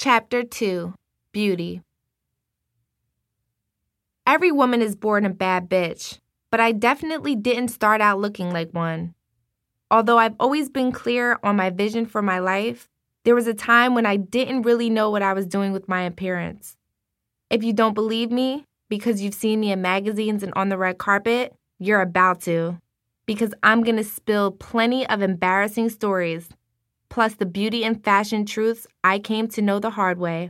Chapter 2. Beauty. Every woman is born a bad bitch, but I definitely didn't start out looking like one. Although I've always been clear on my vision for my life, there was a time when I didn't really know what I was doing with my appearance. If you don't believe me, because you've seen me in magazines and on the red carpet, you're about to. Because I'm going to spill plenty of embarrassing stories, plus the beauty and fashion truths I came to know the hard way.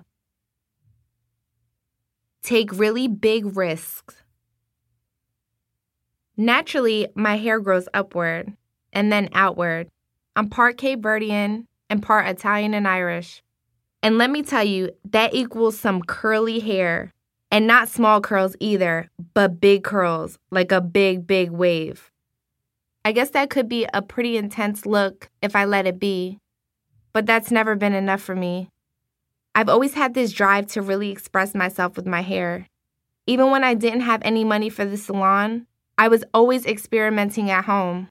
Take really big risks. Naturally, my hair grows upward and then outward. I'm part Cape Verdean and part Italian and Irish. And let me tell you, that equals some curly hair. And not small curls either, but big curls, like a big, big wave. I guess that could be a pretty intense look if I let it be. But that's never been enough for me. I've always had this drive to really express myself with my hair. Even when I didn't have any money for the salon, I was always experimenting at home.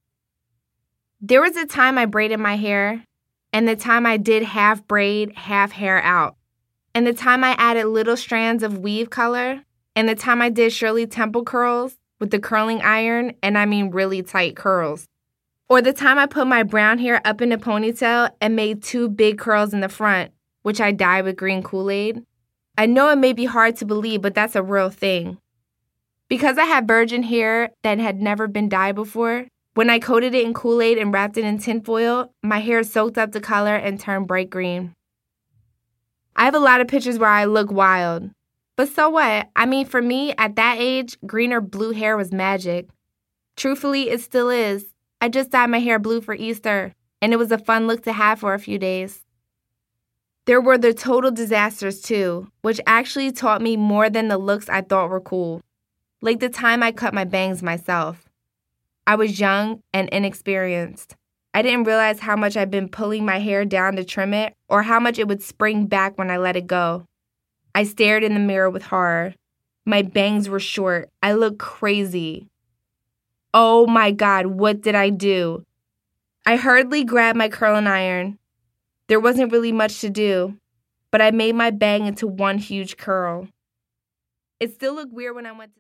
There was a time I braided my hair, and the time I did half braid, half hair out. And the time I added little strands of weave color, and the time I did Shirley Temple curls with the curling iron, and I mean really tight curls. Or the time I put my brown hair up in a ponytail and made 2 big curls in the front, which I dyed with green Kool-Aid. I know it may be hard to believe, but that's a real thing. Because I had virgin hair that had never been dyed before, when I coated it in Kool-Aid and wrapped it in tinfoil, my hair soaked up the color and turned bright green. I have a lot of pictures where I look wild. But so what? I mean, for me, at that age, green or blue hair was magic. Truthfully, it still is. I just dyed my hair blue for Easter, and it was a fun look to have for a few days. There were the total disasters too, which actually taught me more than the looks I thought were cool. Like the time I cut my bangs myself. I was young and inexperienced. I didn't realize how much I'd been pulling my hair down to trim it or how much it would spring back when I let it go. I stared in the mirror with horror. My bangs were short. I looked crazy. Oh my God, what did I do? I hurriedly grabbed my curling iron. There wasn't really much to do, but I made my bang into one huge curl. It still looked weird when I went to